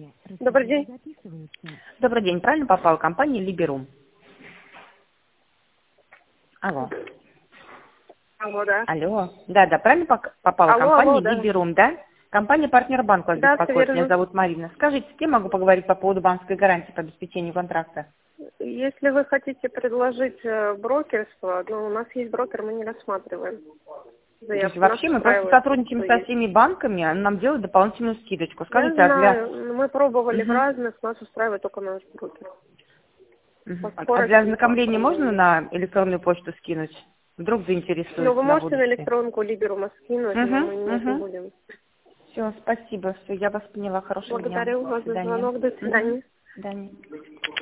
Добрый день. Добрый день, правильно попал? Компания Либерум. Алло. Алло, да. Алло. Да, правильно попала компания да. Либерум, да? Компания партнер банк вас Да, все беспокоит. Меня верно. зовут Марина. Скажите, с кем могу поговорить по поводу банковской гарантии по обеспечению контракта? Если вы хотите предложить брокерство, у нас есть брокер, мы не рассматриваем. То есть вообще мы просто сотрудничаем со всеми банками, они нам делают дополнительную скидочку. Я Скажите, знаю, мы пробовали в Мгм. разных, нас устраивает только наш брокер. Для ознакомления можно на электронную почту скинуть? Вдруг заинтересуется Вы на можете на будущее. электронку Либерума скинуть, но мы не будем. Все, спасибо, все, я вас поняла. Хорошего дня. Благодарю До вас за свидания. звонок. До свидания. До свидания.